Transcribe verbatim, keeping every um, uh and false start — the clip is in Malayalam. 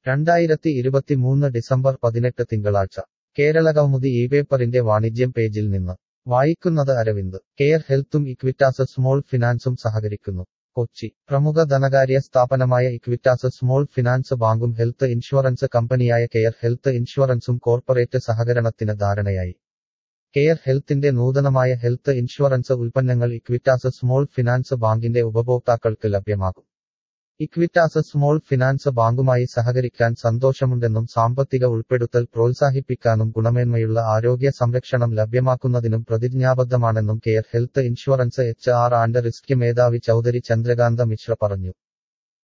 രണ്ടായിരത്തി ഇരുപത്തിമൂന്ന് ഡിസംബർ പതിനെട്ട് തിങ്കളാഴ്ച കേരളകൗമുദി ഈ പേപ്പറിന്റെ വാണിജ്യം പേജിൽ നിന്ന് വായിക്കുന്നത് അരവിന്ദ്. കെയർ ഹെൽത്തും ഇക്വിറ്റാസ് സ്മോൾ ഫിനാൻസും സഹകരിക്കുന്നു. കൊച്ചി. പ്രമുഖ ധനകാര്യ സ്ഥാപനമായ ഇക്വിറ്റാസ് സ്മോൾ ഫിനാൻസ് ബാങ്കും ഹെൽത്ത് ഇൻഷുറൻസ് കമ്പനിയായ കെയർ ഹെൽത്ത് ഇൻഷുറൻസും കോർപ്പറേറ്റ് സഹകരണത്തിന് ധാരണയായി. കെയർ ഹെൽത്തിന്റെ നൂതനമായ ഹെൽത്ത് ഇൻഷുറൻസ് ഉൽപ്പന്നങ്ങൾ ഇക്വിറ്റാസ് സ്മോൾ ഫിനാൻസ് ബാങ്കിന്റെ ഉപഭോക്താക്കൾക്ക് ലഭ്യമാകും. ഇക്വിറ്റാസ് സ്മോൾ ഫിനാൻസ് ബാങ്കുമായി സഹകരിക്കാൻ സന്തോഷമുണ്ടെന്നും സാമ്പത്തിക ഉൾപ്പെടുത്തൽ പ്രോത്സാഹിപ്പിക്കാനും ഗുണമേന്മയുള്ള ആരോഗ്യ സംരക്ഷണം ലഭ്യമാക്കുന്നതിനും പ്രതിജ്ഞാബദ്ധമാണെന്നും Care health insurance H R and risk മേധാവി ചൗധരി ചന്ദ്രകാന്ത മിശ്ര പറഞ്ഞു.